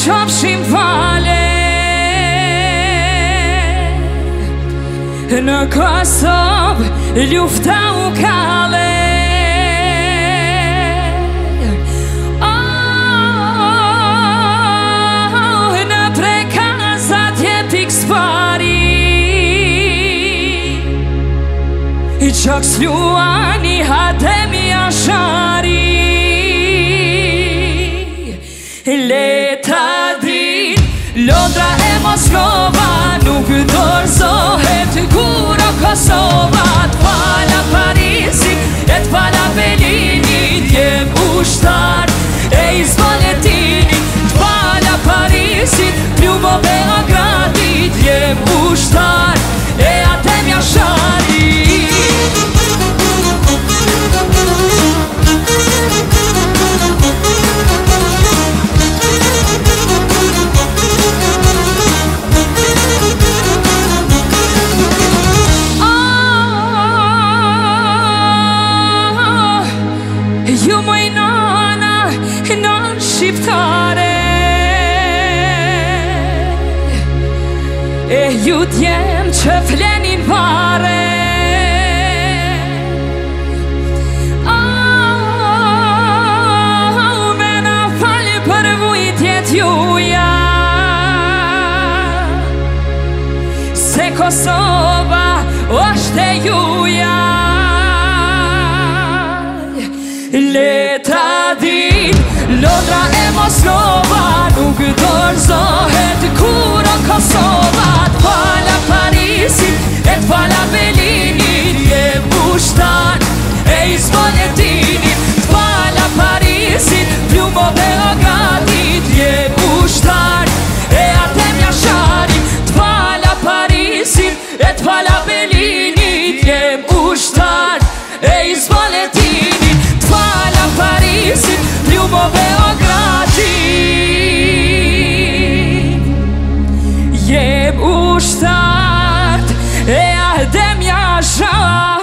qofshim fale në Kosovë lufta u kalle. Në prekazat je piks pari Qok s'luani Hatemi Ashari. Leta din Londra e Moskova nuk dorëzohet kur o Kosova. T'fala Parisit e t'fala Berlinit jem ushtar e Izvoljetinit. T'fala Parisit pljumo Beogradit jem ushtar e Hatemi Ashari. Ju moj nana, non shqiptare e ju t'jem që flenin vare. Me na falë për vujtjet juja se Kosova është e juja. Leta din Londra e Moskova nuk dorëzohet kur o Kosova. T'fala Parisit e t'fala Berlinit jem ushtar e Izvoljetinit. T'fala Parisit pljumo Beogradit jem ushtar e Hatemi Ashari. T'fala Parisit e t'fala Berlinit jem ushtar e Izvoljetinit. T'fala Parisit pljumo Beogradit jem ushtar e Hatemi Ashari.